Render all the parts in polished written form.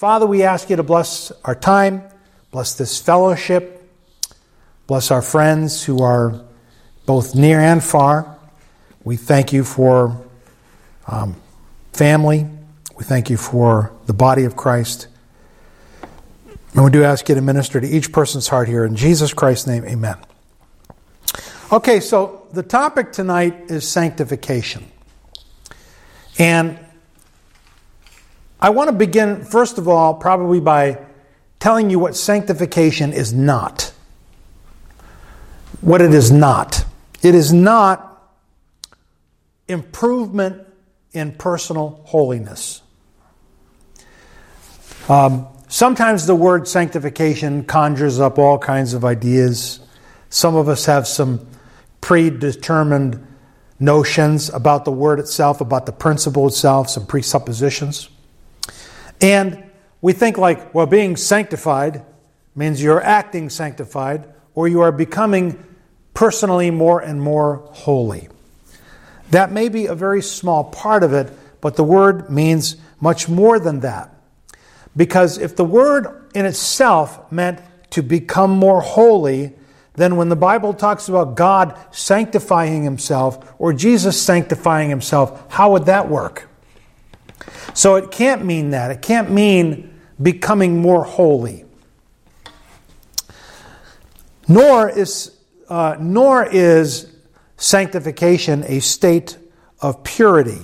Father, we ask you to bless our time, bless this fellowship, bless our friends who are both near and far. We thank you for family. We thank you for the body of Christ. And we do ask you to minister to each person's heart here. In Jesus Christ's name, amen. Okay, so the topic tonight is sanctification. And I want to begin, first of all, probably by telling you what sanctification is not. What it is not. It is not improvement in personal holiness. Sometimes the word sanctification conjures up all kinds of ideas. Some of us have some predetermined notions about the word itself, about the principle itself, some presuppositions. And we think like, well, being sanctified means you're acting sanctified or you are becoming personally more and more holy. That may be a very small part of it, but the word means much more than that. Because if the word in itself meant to become more holy, then when the Bible talks about God sanctifying himself or Jesus sanctifying himself, how would that work? So it can't mean that. It can't mean becoming more holy. Nor is sanctification a state of purity.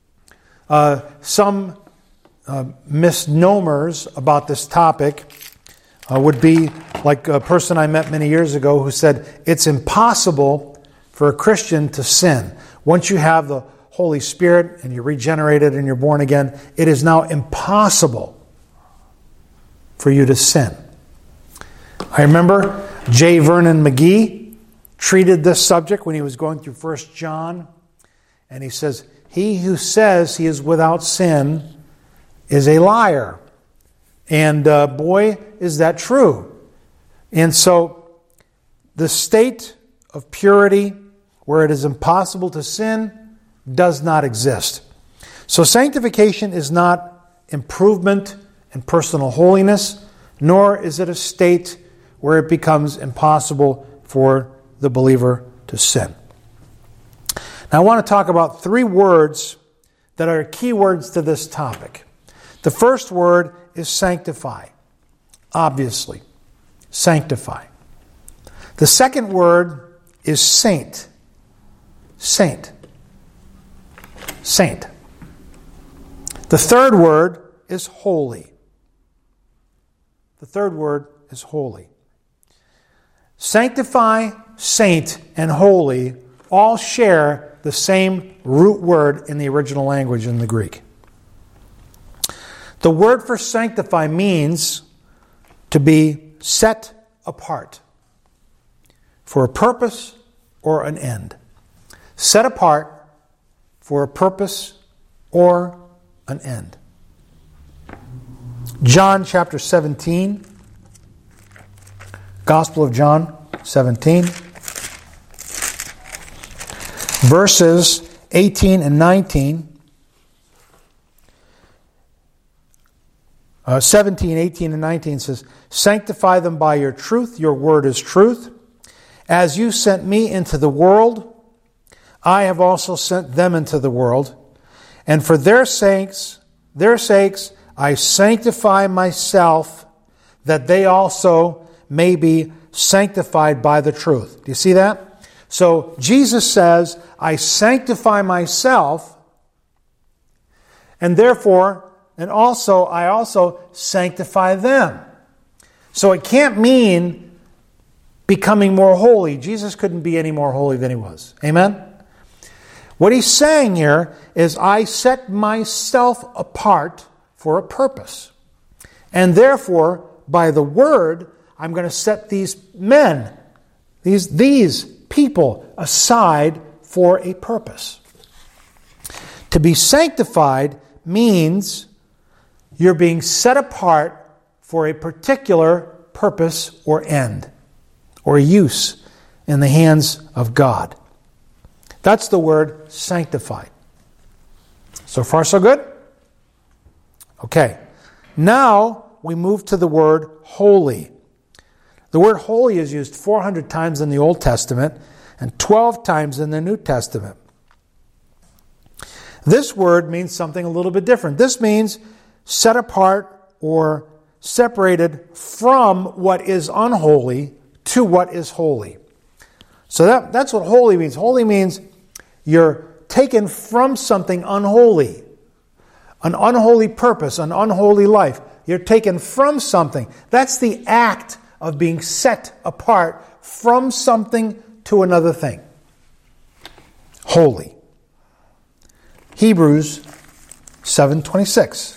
Some misnomers about this topic would be like a person I met many years ago who said it's impossible for a Christian to sin. Once you have the Holy Spirit and you're regenerated and you're born again, it is now impossible for you to sin. I remember J. Vernon McGee treated this subject when he was going through 1 John, and he says, "He who says he is without sin is a liar." And boy, is that true. And so the state of purity where it is impossible to sin does not exist. So sanctification is not improvement in personal holiness, nor is it a state where it becomes impossible for the believer to sin. Now I want to talk about three words that are key words to this topic. The first word is sanctify. Obviously, sanctify. The second word is saint. Saint. Saint. The third word is holy. The third word is holy. Sanctify, saint, and holy all share the same root word in the original language in the Greek. The word for sanctify means to be set apart for a purpose or an end. Set apart for a purpose or an end. John chapter 17, Gospel of John 17, verses 18 and 19. 17, 18, and 19 says, "Sanctify them by your truth. Your word is truth. As you sent me into the world, I have also sent them into the world. And for their sakes, I sanctify myself, that they also may be sanctified by the truth." Do you see that? So Jesus says, I sanctify myself, and therefore, I also sanctify them. So it can't mean becoming more holy. Jesus couldn't be any more holy than he was. Amen? What he's saying here is, I set myself apart for a purpose. And therefore, by the word, I'm going to set these men, these people aside for a purpose. To be sanctified means you're being set apart for a particular purpose or end or use in the hands of God. That's the word sanctified. So far, so good? Okay. Now we move to the word holy. The word holy is used 400 times in the Old Testament and 12 times in the New Testament. This word means something a little bit different. This means set apart or separated from what is unholy to what is holy. So that's what holy means. Holy means you're taken from something unholy, an unholy purpose, an unholy life. You're taken from something. That's the act of being set apart from something to another thing. Holy. Hebrews 7:26.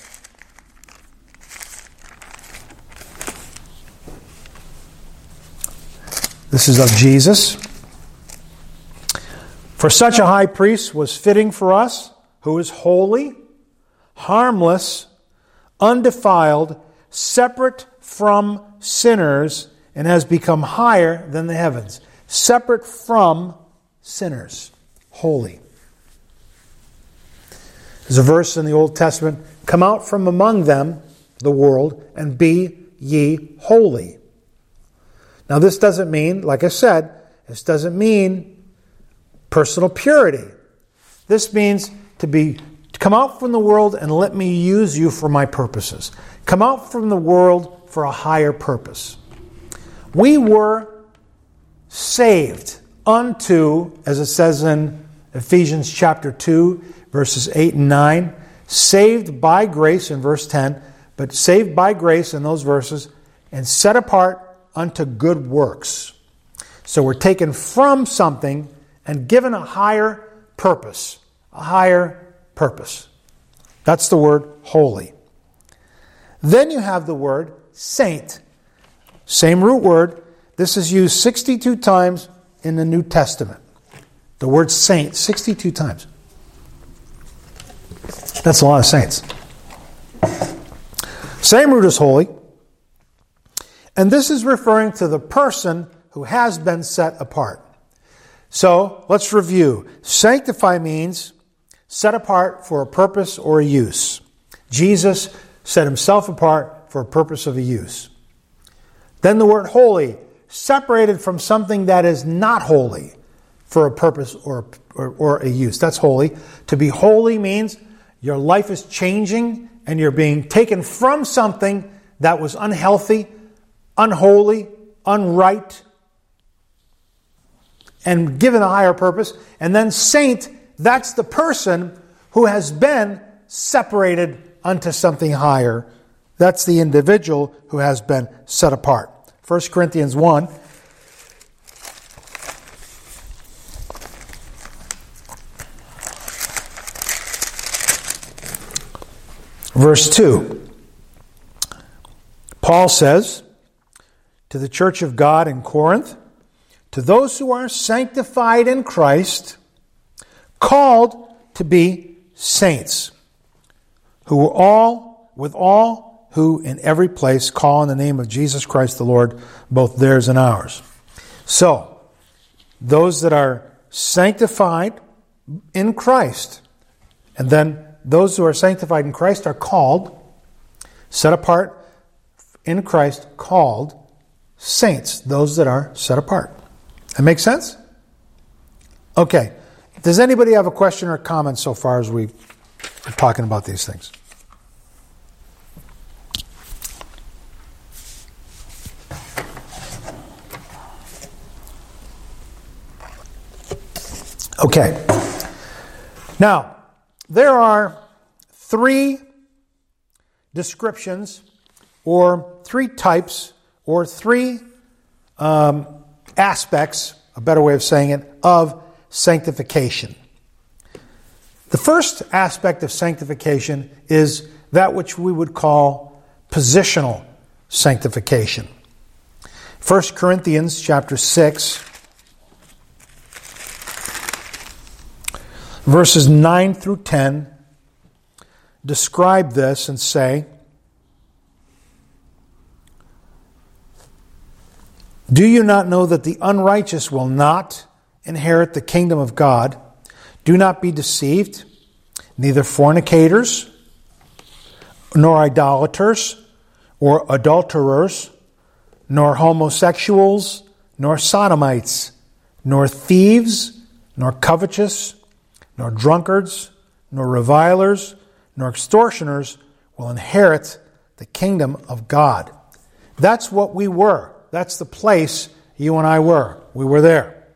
This is of Jesus. For such a high priest was fitting for us, who is holy, harmless, undefiled, separate from sinners, and has become higher than the heavens. Separate from sinners. Holy. There's a verse in the Old Testament, come out from among them, the world, and be ye holy. Now this doesn't mean, like I said, this doesn't mean personal purity. This means to come out from the world and let me use you for my purposes. Come out from the world for a higher purpose. We were saved unto, as it says in Ephesians chapter 2, verses 8 and 9, saved by grace in verse 10, but saved by grace in those verses, and set apart unto good works. So we're taken from something and given a higher purpose. A higher purpose. That's the word holy. Then you have the word saint. Same root word. This is used 62 times in the New Testament. The word saint, 62 times. That's a lot of saints. Same root as holy. And this is referring to the person who has been set apart. So, let's review. Sanctify means set apart for a purpose or a use. Jesus set himself apart for a purpose of a use. Then the word holy, separated from something that is not holy for a purpose or a use. That's holy. To be holy means your life is changing and you're being taken from something that was unhealthy, unholy, unright, and given a higher purpose. And then saint, that's the person who has been separated unto something higher. That's the individual who has been set apart. 1 Corinthians 1. Verse 2. Paul says to the church of God in Corinth, to those who are sanctified in Christ, called to be saints, who are all who in every place call on the name of Jesus Christ the Lord, both theirs and ours. So, those that are sanctified in Christ, and then those who are sanctified in Christ are called, set apart in Christ, called saints, those that are set apart. That makes sense? Okay. Does anybody have a question or comment so far as we're talking about these things? Okay. Now, there are three descriptions or three types or three aspects, a better way of saying it, of sanctification. The first aspect of sanctification is that which we would call positional sanctification. 1 Corinthians chapter 6, verses 9 through 10 describe this and say, do you not know that the unrighteous will not inherit the kingdom of God? Do not be deceived. Neither fornicators, nor idolaters, or adulterers, nor homosexuals, nor sodomites, nor thieves, nor covetous, nor drunkards, nor revilers, nor extortioners will inherit the kingdom of God. That's what we were. That's the place you and I were. We were there.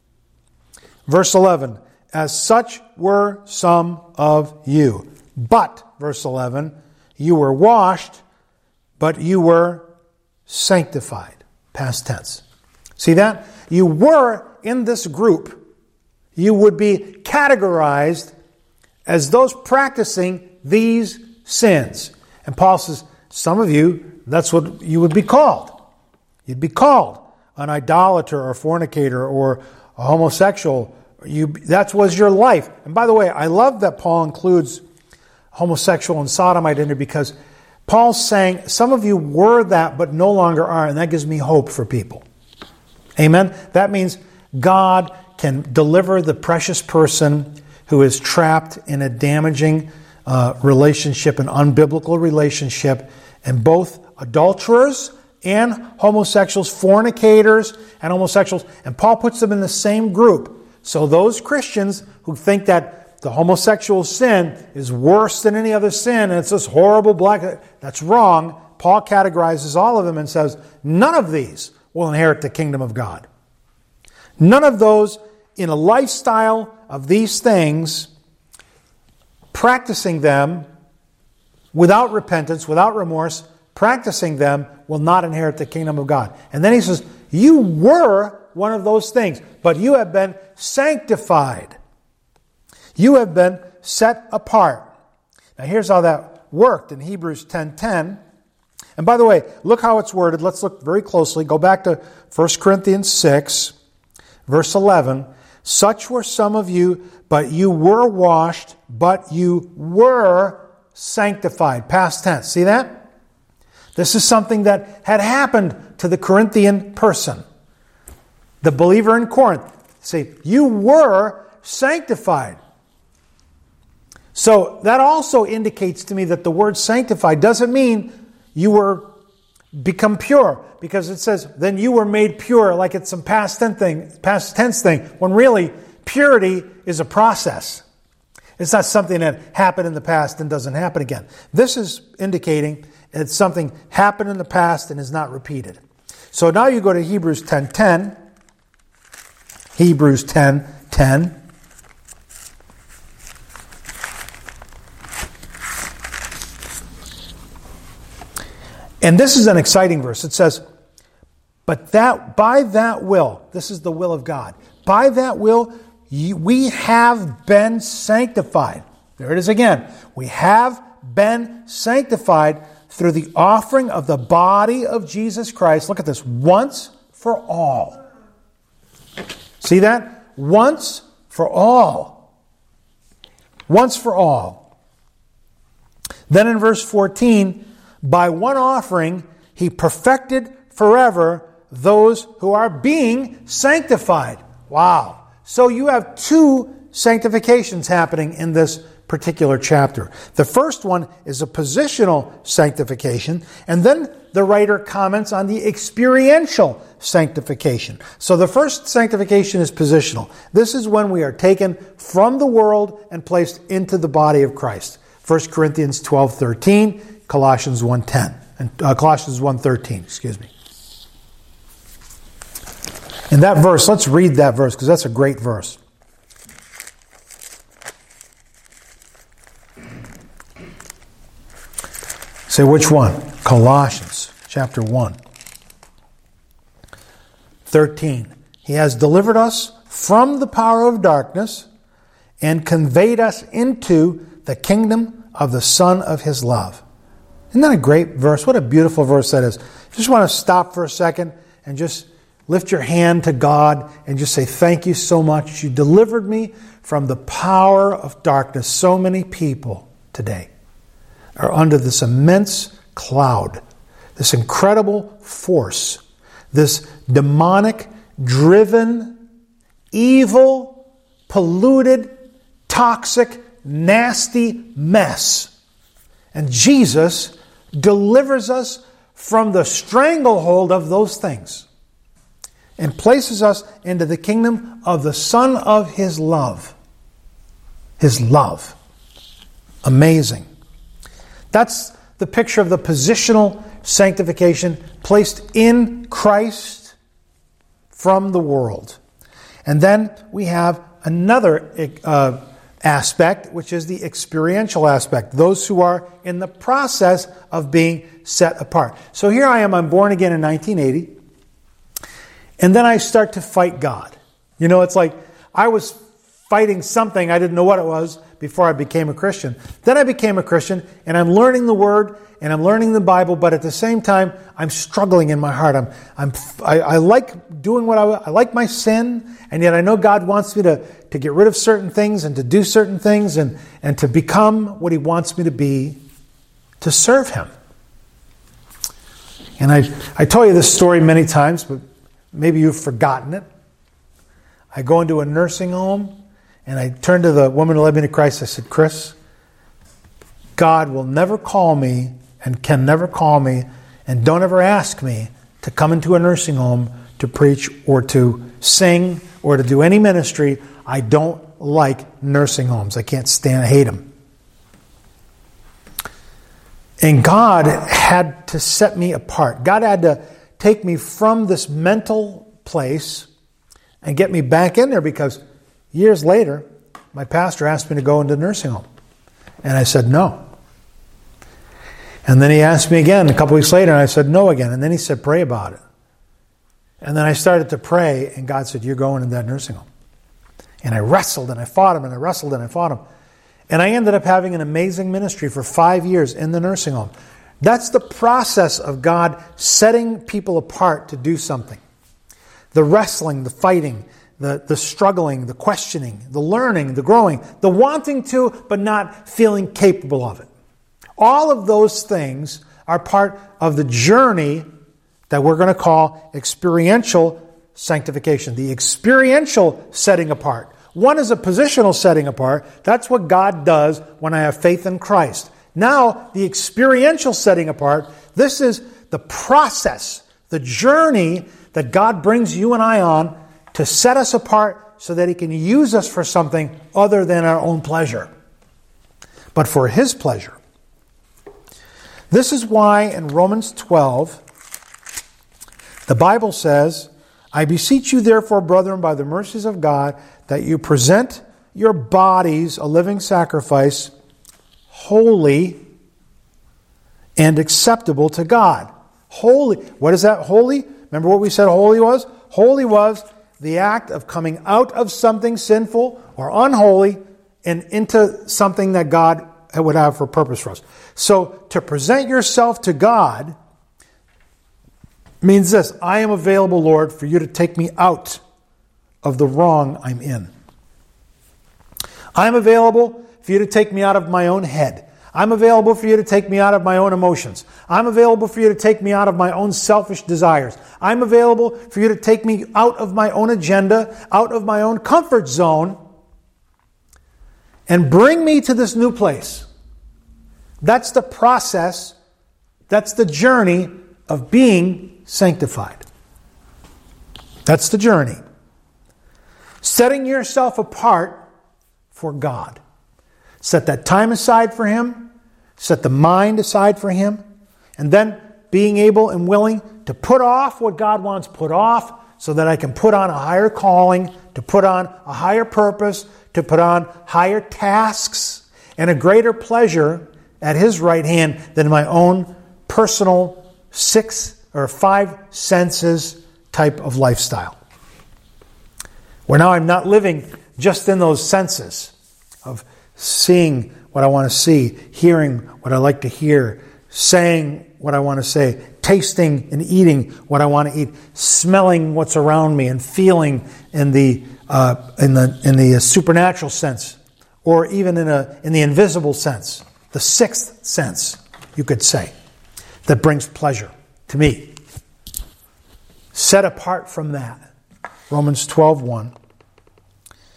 Verse 11, as such were some of you. But, verse 11, you were washed, but you were sanctified. Past tense. See that? You were in this group. You would be categorized as those practicing these sins. And Paul says, some of you, that's what you would be called. You'd be called an idolater or fornicator or a homosexual. That was your life. And by the way, I love that Paul includes homosexual and sodomite in there, because Paul's saying some of you were that but no longer are, and that gives me hope for people. Amen? That means God can deliver the precious person who is trapped in a damaging relationship, an unbiblical relationship, and both adulterers and homosexuals, fornicators and homosexuals, and Paul puts them in the same group. So those Christians who think that the homosexual sin is worse than any other sin, and it's this horrible black, that's wrong. Paul categorizes all of them and says, none of these will inherit the kingdom of God. None of those in a lifestyle of these things, practicing them without repentance, without remorse, practicing them will not inherit the kingdom of God. And then he says, you were one of those things, but you have been sanctified. You have been set apart. Now here's how that worked in Hebrews 10:10. And by the way, look how it's worded. Let's look very closely. Go back to 1 Corinthians 6, verse 11. Such were some of you, but you were washed, but you were sanctified. Past tense. See that? This is something that had happened to the Corinthian person. The believer in Corinth. See, you were sanctified. So that also indicates to me that the word sanctified doesn't mean you were become pure, because it says then you were made pure, like it's some past tense thing, when really purity is a process. It's not something that happened in the past and doesn't happen again. This is indicating that something happened in the past and is not repeated. So now you go to Hebrews 10:10. Hebrews 10:10. And this is an exciting verse. It says, but that by that will, this is the will of God, by that will we have been sanctified. There it is again. We have been sanctified through the offering of the body of Jesus Christ. Look at this. Once for all. See that? Once for all. Once for all. Then in verse 14, by one offering, he perfected forever those who are being sanctified. Wow. So you have two sanctifications happening in this particular chapter. The first one is a positional sanctification, and then the writer comments on the experiential sanctification. So the first sanctification is positional. This is when we are taken from the world and placed into the body of Christ. 1 Corinthians 12:13, Colossians 1:10, and Colossians 1:13, excuse me. In that verse, let's read that verse because that's a great verse. Say which one? Colossians chapter 1. 13. He has delivered us from the power of darkness and conveyed us into the kingdom of the Son of His love. Isn't that a great verse? What a beautiful verse that is. Just want to stop for a second and just lift your hand to God and just say, thank you so much. You delivered me from the power of darkness. So many people today are under this immense cloud, this incredible force, this demonic, driven, evil, polluted, toxic, nasty mess. And Jesus delivers us from the stranglehold of those things and places us into the kingdom of the Son of His love. His love. Amazing. That's the picture of the positional sanctification placed in Christ from the world. And then we have another aspect, which is the experiential aspect. Those who are in the process of being set apart. So here I am, I'm born again in 1980. And then I start to fight God. You know, it's like I was fighting something, I didn't know what it was before I became a Christian. Then I became a Christian, and I'm learning the Word, and I'm learning the Bible, but at the same time, I'm struggling in my heart. I like doing what I like my sin, and yet I know God wants me to get rid of certain things and to do certain things and to become what He wants me to be, to serve Him. And I told you this story many times, but maybe you've forgotten it. I go into a nursing home, and I turned to the woman who led me to Christ. I said, Chris, God will never call me and can never call me, and don't ever ask me to come into a nursing home to preach or to sing or to do any ministry. I don't like nursing homes. I can't stand, I hate them. And God had to set me apart. God had to take me from this mental place and get me back in there, because years later, my pastor asked me to go into a nursing home. And I said no. And then he asked me again a couple weeks later, and I said no again. And then he said, pray about it. And then I started to pray, and God said, you're going into that nursing home. And I wrestled, and I fought him, and I wrestled, and I fought him. And I ended up having an amazing ministry for 5 years in the nursing home. That's the process of God setting people apart to do something. The wrestling, the fighting, the struggling, the questioning, the learning, the growing, the wanting to, but not feeling capable of it. All of those things are part of the journey that we're going to call experiential sanctification. The experiential setting apart. One is a positional setting apart. That's what God does when I have faith in Christ. Now, the experiential setting apart, this is the process, the journey that God brings you and I on to set us apart so that He can use us for something other than our own pleasure, but for His pleasure. This is why in Romans 12, the Bible says, I beseech you therefore, brethren, by the mercies of God, that you present your bodies a living sacrifice, holy and acceptable to God. Holy. What is that, holy? Remember what we said holy was? Holy was the act of coming out of something sinful or unholy and into something that God would have for purpose for us. So to present yourself to God means this: I am available, Lord, for you to take me out of the wrong I'm in. I'm available for you to take me out of my own head. I'm available for you to take me out of my own emotions. I'm available for you to take me out of my own selfish desires. I'm available for you to take me out of my own agenda, out of my own comfort zone, and bring me to this new place. That's the process, that's the journey of being sanctified. That's the journey. Setting yourself apart for God. Set that time aside for Him. Set the mind aside for Him. And then being able and willing to put off what God wants put off so that I can put on a higher calling, to put on a higher purpose, to put on higher tasks and a greater pleasure at His right hand than my own personal 6 or 5 senses type of lifestyle. Where now I'm not living just in those senses of seeing what I want to see, hearing what I like to hear, saying what I want to say, tasting and eating what I want to eat, smelling what's around me, and feeling in the supernatural sense, or even in the invisible sense, the 6th sense, you could say, that brings pleasure to me. Set apart from that. Romans 12:1.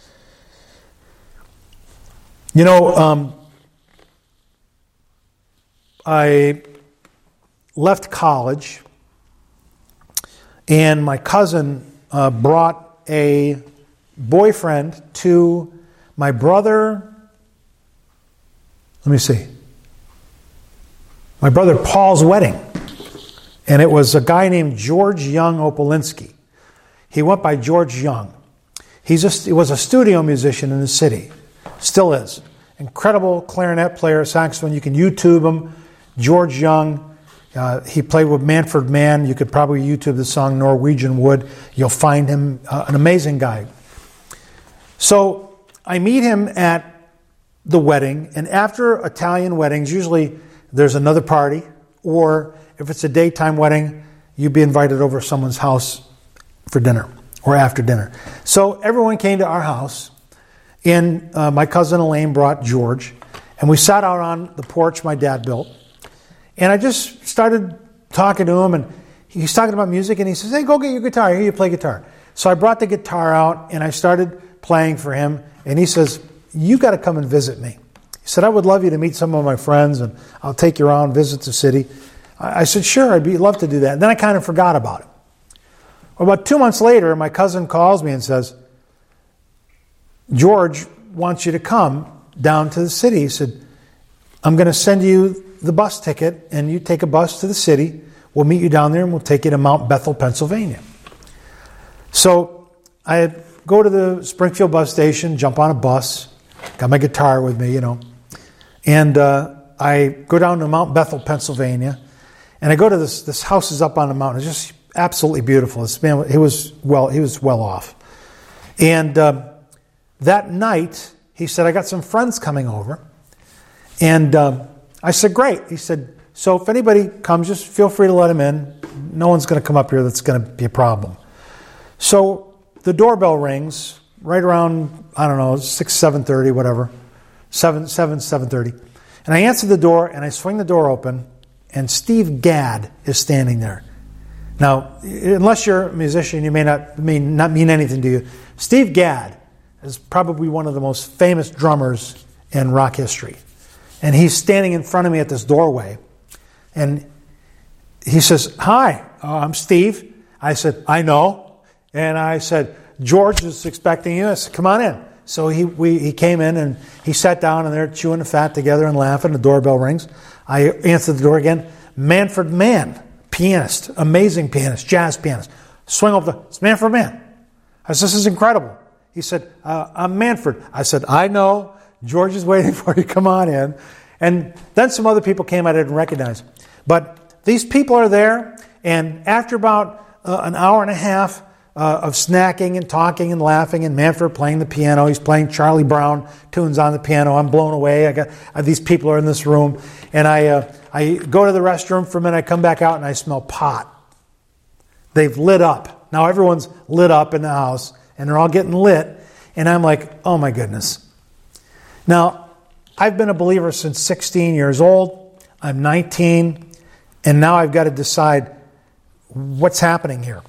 You know, I left college, and my cousin brought a boyfriend to my brother, my brother Paul's wedding. And it was a guy named George Young Opolinski. He went by George Young. He was a studio musician in the city. Still is. Incredible clarinet player, saxophone. You can YouTube him. George Young. He played with Manfred Mann. You could probably YouTube the song Norwegian Wood. You'll find him an amazing guy. So I meet him at the wedding, and after Italian weddings, usually there's another party, or if it's a daytime wedding, you'd be invited over to someone's house for dinner or after dinner. So everyone came to our house, and my cousin Elaine brought George, and we sat out on the porch my dad built, and I just started talking to him, and he's talking about music, and he says, "Hey, go get your guitar. Here, you play guitar." So I brought the guitar out, and I started playing for him, and he says, "You got to come and visit me." He said, "I would love you to meet some of my friends, and I'll take you around, visit the city." I said, "Sure, I'd love to do that." And then I kind of forgot about it. Well, about 2 months later, my cousin calls me and says, "George wants you to come down to the city." He said, "I'm going to send you the bus ticket, and you take a bus to the city. We'll meet you down there, and we'll take you to Mount Bethel, Pennsylvania." So I go to the Springfield bus station, jump on a bus, got my guitar with me, and I go down to Mount Bethel, Pennsylvania, and I go to this house is up on the mountain. It's just absolutely beautiful. This man, he was well off. And that night, he said, "I got some friends coming over." And I said, "Great." He said, "So if anybody comes, just feel free to let them in. No one's going to come up here that's going to be a problem." So the doorbell rings right around, 7:30, whatever, 7:30. And I answer the door, and I swing the door open, and Steve Gadd is standing there. Now, unless you're a musician, you may not mean anything to you. Steve Gadd is probably one of the most famous drummers in rock history. And he's standing in front of me at this doorway. And he says, "Hi, I'm Steve." I said, "I know." And I said, "George is expecting you." I said, "Come on in." So he came in, and he sat down, and they're chewing the fat together and laughing. The doorbell rings. I answer the door again. Manfred Mann, pianist, amazing pianist, jazz pianist. Swing over it's Manfred Mann. I said, "This is incredible." He said, "I'm Manfred." I said, "I know. George is waiting for you. Come on in." And then some other people came I didn't recognize. But these people are there, and after about an hour and a half of snacking and talking and laughing, and Manfred playing the piano, he's playing Charlie Brown tunes on the piano. I'm blown away. These people are in this room, and I go to the restroom for a minute. I come back out, and I smell pot. They've lit up. Now everyone's lit up in the house, and they're all getting lit, and I'm like, oh my goodness. Now, I've been a believer since 16 years old. I'm 19, and now I've got to decide what's happening here.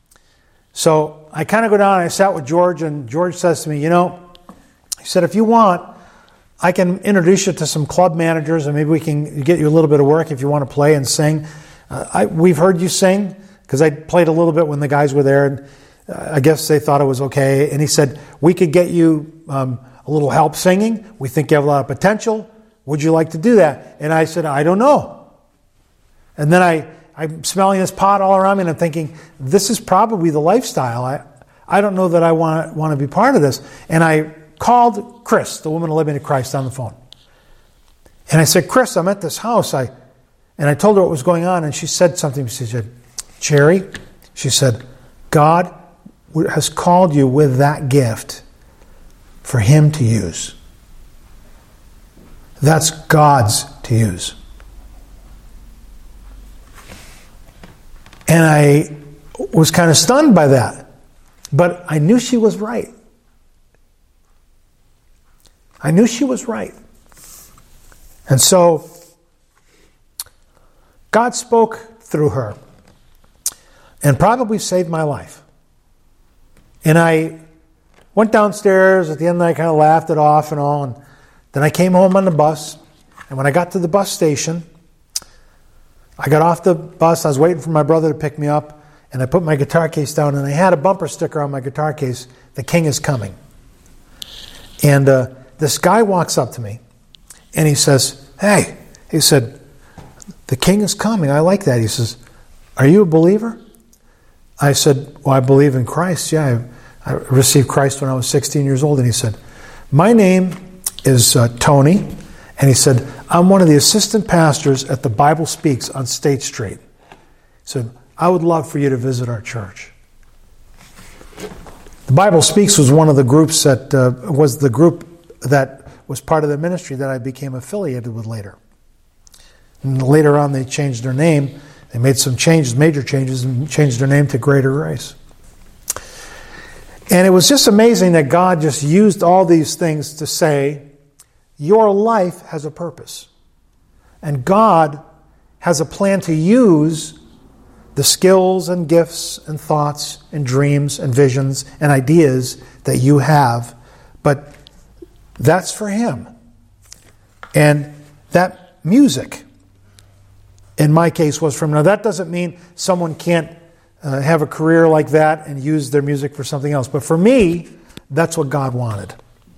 So I kind of go down, and I sat with George, and George says to me, he said, "If you want, I can introduce you to some club managers, and maybe we can get you a little bit of work if you want to play and sing. We've heard you sing," because I played a little bit when the guys were there, and I guess they thought it was okay. And he said, "We could get you a little help singing. We think you have a lot of potential. Would you like to do that?" And I said, "I don't know." And then I'm smelling this pot all around me, and I'm thinking, this is probably the lifestyle. I don't know that I want to be part of this. And I called Chris, the woman who led me to Christ, on the phone. And I said, "Chris, I'm at this house." And I told her what was going on, and she said something. She said, "Jerry," she said, "God has called you with that gift for Him to use. That's God's to use." And I was kind of stunned by that. But I knew she was right. I knew she was right. And so God spoke through her and probably saved my life. And I went downstairs. At the end, I kind of laughed it off and all. And then I came home on the bus. And when I got to the bus station, I got off the bus, I was waiting for my brother to pick me up, and I put my guitar case down, and I had a bumper sticker on my guitar case, "The King is Coming." And this guy walks up to me, and he says, "Hey," he said, "The King is coming. I like that." He says, "Are you a believer?" I said, "Well, I believe in Christ. Yeah, I received Christ when I was 16 years old." And he said, "My name is Tony." And he said, "I'm one of the assistant pastors at the Bible Speaks on State Street." He said, "I would love for you to visit our church." The Bible Speaks was one of the groups that was the group that was part of the ministry that I became affiliated with later. And later on, they changed their name. They made some changes, major changes, and changed their name to Greater Grace. And it was just amazing that God just used all these things to say, your life has a purpose. And God has a plan to use the skills and gifts and thoughts and dreams and visions and ideas that you have. But that's for Him. And that music, in my case, was from... Now, that doesn't mean someone can't have a career like that and use their music for something else. But for me, that's what God wanted.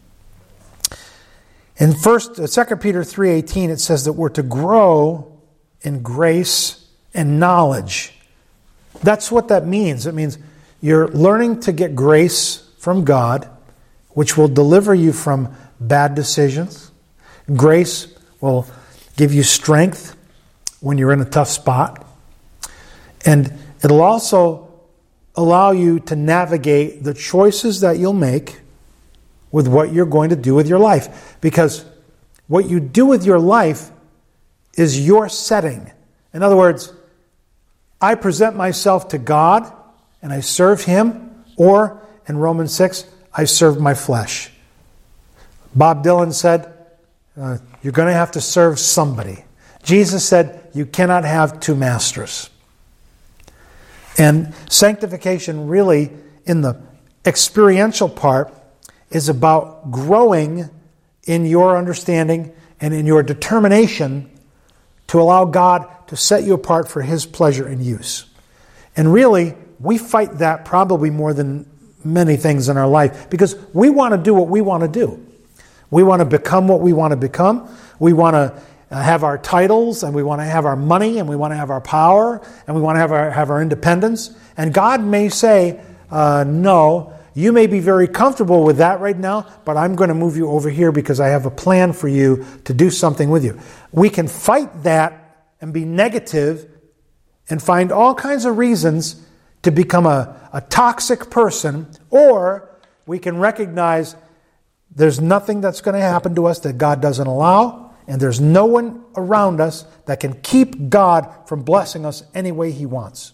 In 2 Peter 3:18, it says that we're to grow in grace and knowledge. That's what that means. It means you're learning to get grace from God, which will deliver you from bad decisions. Grace will give you strength when you're in a tough spot. And it'll also allow you to navigate the choices that you'll make with what you're going to do with your life. Because what you do with your life is your setting. In other words, I present myself to God and I serve Him, or in Romans 6, I serve my flesh. Bob Dylan said, you're going to have to serve somebody. Jesus said, you cannot have two masters. And sanctification really, in the experiential part, is about growing in your understanding and in your determination to allow God to set you apart for His pleasure and use. And really, we fight that probably more than many things in our life, because we want to do what we want to do. We want to become what we want to become. We want to have our titles, and we want to have our money, and we want to have our power, and we want to have our independence. And God may say, no, you may be very comfortable with that right now, but I'm going to move you over here because I have a plan for you to do something with you. We can fight that and be negative and find all kinds of reasons to become a toxic person, or we can recognize there's nothing that's going to happen to us that God doesn't allow, and there's no one around us that can keep God from blessing us any way He wants.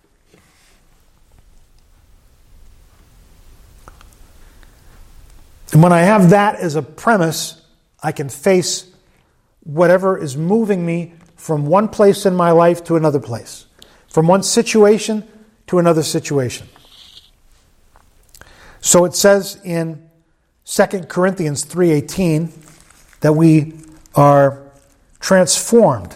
And when I have that as a premise, I can face whatever is moving me from one place in my life to another place, from one situation to another situation. So it says in 2 Corinthians 3:18 that we are transformed.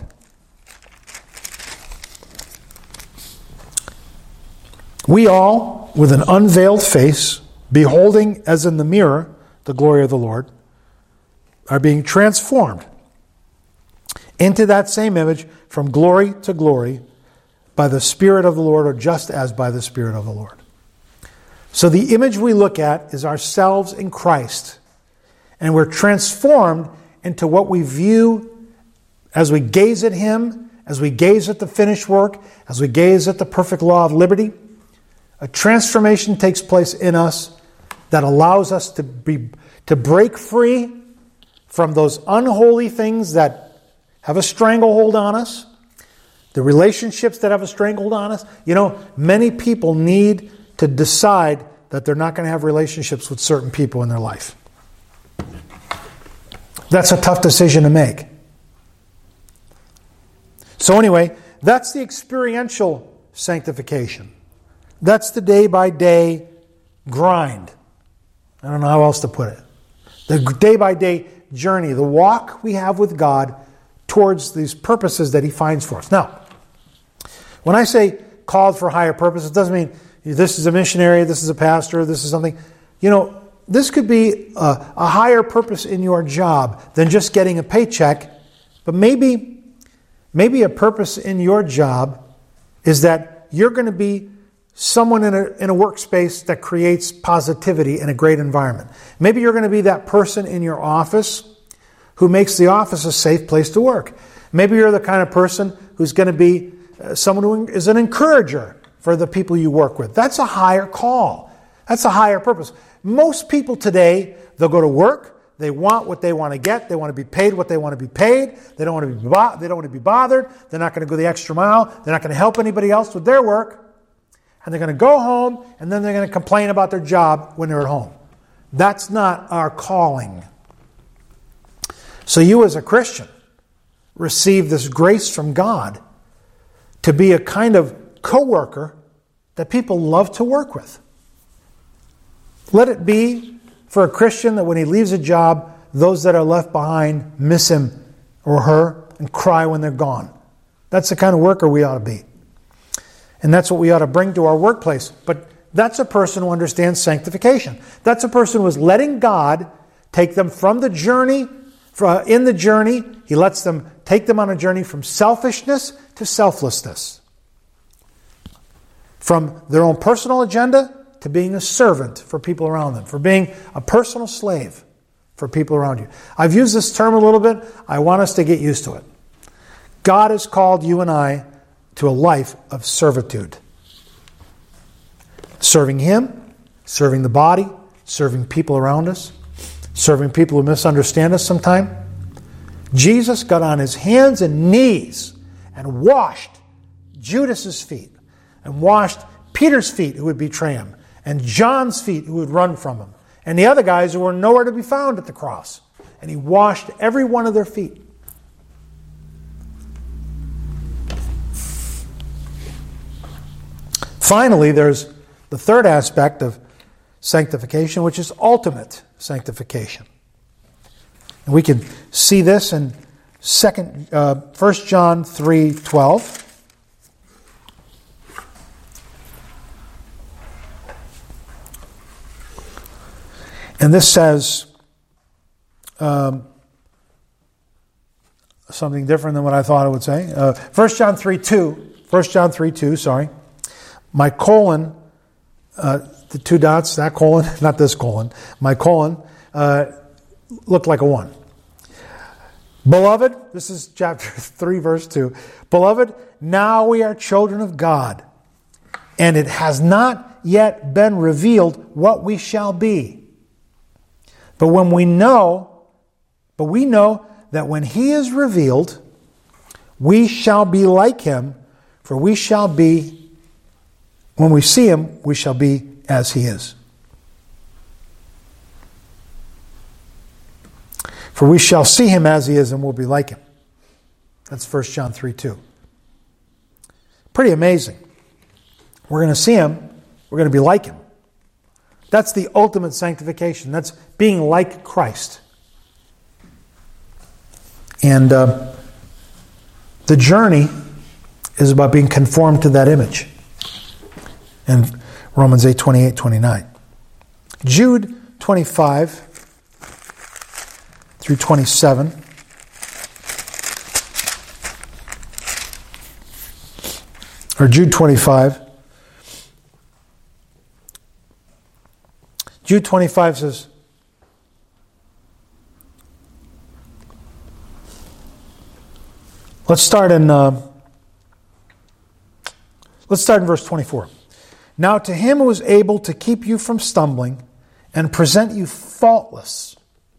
We all, with an unveiled face, beholding as in the mirror the glory of the Lord, are being transformed into that same image from glory to glory by the Spirit of the Lord, or just as by the Spirit of the Lord. So the image we look at is ourselves in Christ, and we're transformed into what we view as we gaze at Him, as we gaze at the finished work, as we gaze at the perfect law of liberty. A transformation takes place in us that allows us to break free from those unholy things that have a stranglehold on us, the relationships that have a stranglehold on us. You know, many people need to decide that they're not going to have relationships with certain people in their life. That's a tough decision to make. So anyway, that's the experiential sanctification. That's the day-by-day grind. I don't know how else to put it. The day-by-day journey, the walk we have with God towards these purposes that He finds for us. Now, When I say called for higher purpose, it doesn't mean this is a missionary, this is a pastor, this is something. This could be a higher purpose in your job than just getting a paycheck, but maybe a purpose in your job is that you're going to be someone in a workspace that creates positivity in a great environment. Maybe you're going to be that person in your office who makes the office a safe place to work. Maybe you're the kind of person who's going to be someone who is an encourager for the people you work with. That's a higher call. That's a higher purpose. Most people today, they'll go to work, they want what they want to get, they want to be paid what they want to be paid, they don't want to be bothered, they're not going to go the extra mile, they're not going to help anybody else with their work, and they're going to go home, and then they're going to complain about their job when they're at home. That's not our calling. So you as a Christian receive this grace from God to be a kind of co-worker that people love to work with. Let it be for a Christian that when he leaves a job, those that are left behind miss him or her and cry when they're gone. That's the kind of worker we ought to be. And that's what we ought to bring to our workplace. But that's a person who understands sanctification. That's a person who is letting God take them from the journey. In the journey, He lets them take them on a journey from selfishness to selflessness. From their own personal agenda to being a servant for people around them. For being a personal slave for people around you. I've used this term a little bit. I want us to get used to it. God has called you and I to a life of servitude. Serving Him, serving the body, serving people around us, serving people who misunderstand us sometime. Jesus got on His hands and knees and washed Judas's feet and washed Peter's feet who would betray Him and John's feet who would run from Him and the other guys who were nowhere to be found at the cross. And He washed every one of their feet. Finally, there's the third aspect of sanctification, which is ultimate sanctification. And we can see this in 1 John 3:12. And this says something different than what I thought it would say. 1 John 3:2, sorry. My colon, the two dots, that colon, not this colon, my colon, looked like a 1. Beloved, this is chapter 3, verse 2. Beloved, now we are children of God, and it has not yet been revealed what we shall be. But we know that when He is revealed, we shall be like Him, for we shall be, when we see Him, we shall be as He is. For we shall see Him as He is and we'll be like Him. That's 1 John 3:2. Pretty amazing. We're going to see Him. We're going to be like Him. That's the ultimate sanctification. That's being like Christ. And the journey is about being conformed to that image. In Romans 8:28-29. Jude 25 through 27. Or Jude 25. Jude 25 says, let's start in verse 24. Now to Him who is able to keep you from stumbling and present you faultless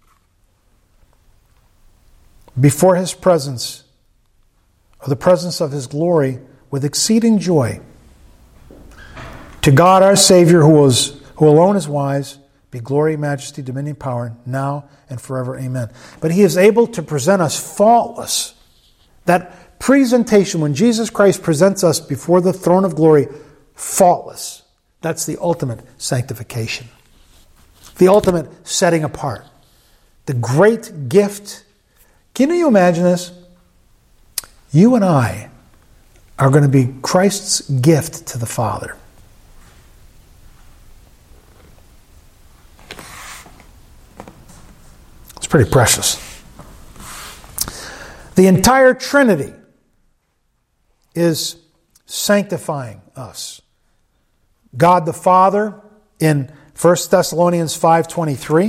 before His presence, or the presence of His glory, with exceeding joy. To God our Savior, who alone is wise, be glory, majesty, dominion, power, now and forever. Amen. But He is able to present us faultless. That presentation, when Jesus Christ presents us before the throne of glory, faultless. That's the ultimate sanctification. The ultimate setting apart. The great gift. Can you imagine this? You and I are going to be Christ's gift to the Father. It's pretty precious. The entire Trinity is sanctifying us. God the Father in 1 Thessalonians 5:23.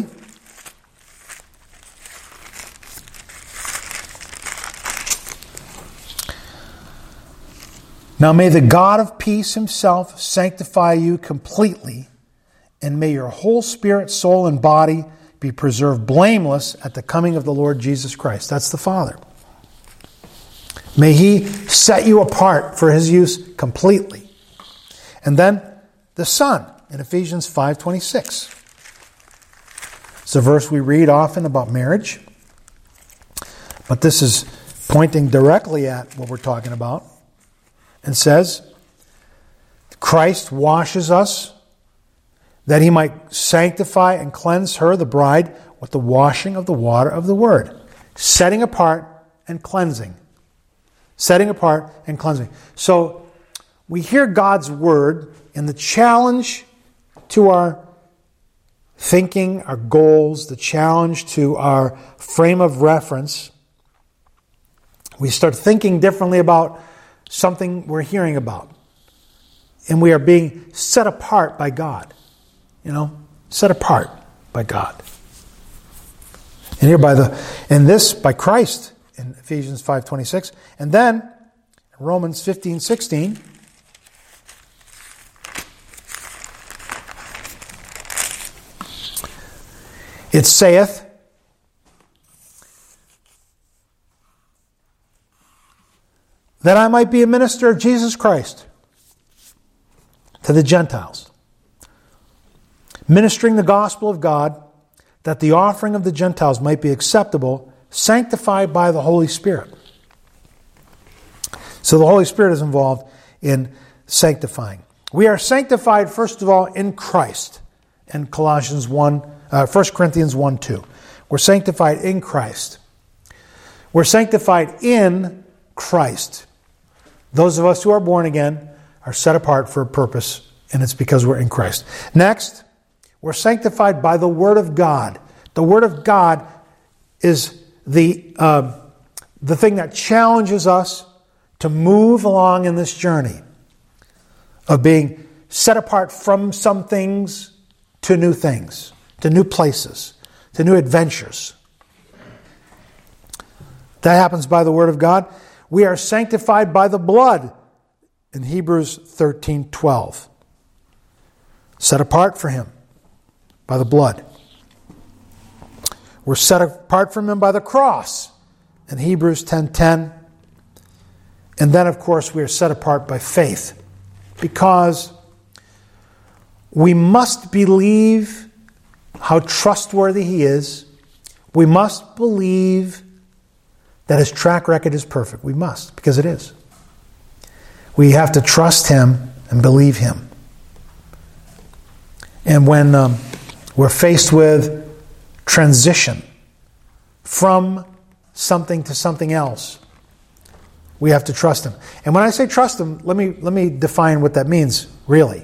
Now may the God of peace himself sanctify you completely, and may your whole spirit, soul, and body be preserved blameless at the coming of the Lord Jesus Christ. That's the Father. May he set you apart for his use completely. And then the Son in Ephesians 5:26. It's a verse we read often about marriage, but this is pointing directly at what we're talking about. And says, Christ washes us that he might sanctify and cleanse her, the bride, with the washing of the water of the word. Setting apart and cleansing. Setting apart and cleansing. So we hear God's word, and the challenge to our thinking, our goals, the challenge to our frame of reference, we start thinking differently about something we're hearing about. And we are being set apart by God. Set apart by God. And here by Christ in Ephesians 5:26. And then Romans 15:16. It saith, that I might be a minister of Jesus Christ to the Gentiles, ministering the gospel of God, that the offering of the Gentiles might be acceptable, sanctified by the Holy Spirit. So the Holy Spirit is involved in sanctifying. We are sanctified, first of all, in Christ. In 1 Corinthians 1:2. We're sanctified in Christ. We're sanctified in Christ. Those of us who are born again are set apart for a purpose, and it's because we're in Christ. Next, we're sanctified by the Word of God. The Word of God is the thing that challenges us to move along in this journey of being set apart from some things, to new places, to new adventures. That happens by the Word of God. We are sanctified by the blood in Hebrews 13:12. Set apart for him by the blood. We're set apart from him by the cross in Hebrews 10:10. And then, of course, we are set apart by faith, because we must believe how trustworthy he is. We must believe that his track record is perfect. We must, because it is. We have to trust him and believe him. And when we're faced with transition from something to something else, we have to trust him. And when I say trust him, let me define what that means, really.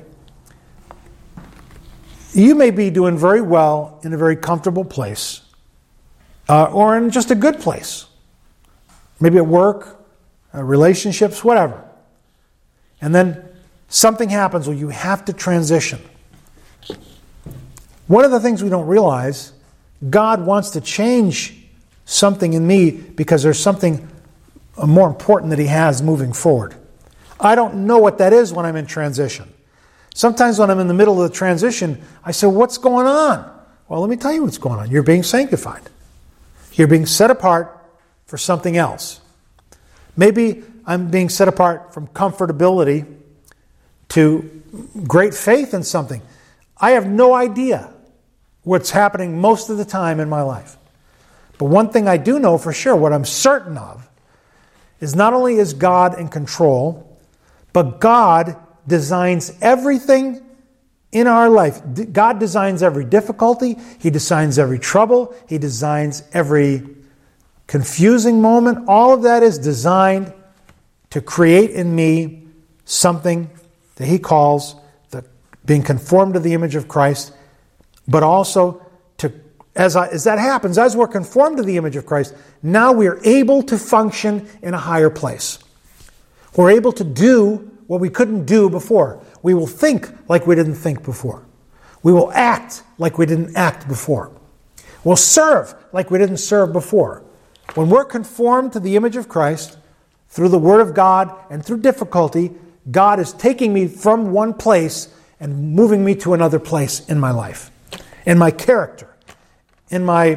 You may be doing very well in a very comfortable place, or in just a good place. Maybe at work, relationships, whatever. And then something happens where you have to transition. One of the things we don't realize, God wants to change something in me because there's something more important that he has moving forward. I don't know what that is when I'm in transition. Sometimes when I'm in the middle of the transition, I say, what's going on? Well, let me tell you what's going on. You're being sanctified. You're being set apart for something else. Maybe I'm being set apart from comfortability to great faith in something. I have no idea what's happening most of the time in my life. But one thing I do know for sure, what I'm certain of, is not only is God in control, but God designs everything in our life. God designs every difficulty. He designs every trouble. He designs every confusing moment. All of that is designed to create in me something that he calls the being conformed to the image of Christ, but also to, as that happens, as we're conformed to the image of Christ, now we are able to function in a higher place. We're able to do what we couldn't do before. We will think like we didn't think before. We will act like we didn't act before. We'll serve like we didn't serve before. When we're conformed to the image of Christ, through the Word of God and through difficulty, God is taking me from one place and moving me to another place in my life, in my character, in my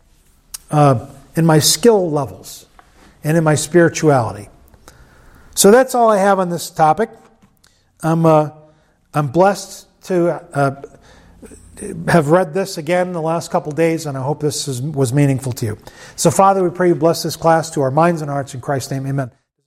skill levels, and in my spirituality. So that's all I have on this topic. I'm blessed to have read this again the last couple days, and I hope this was meaningful to you. So, Father, we pray you bless this class to our minds and hearts. In Christ's name, amen.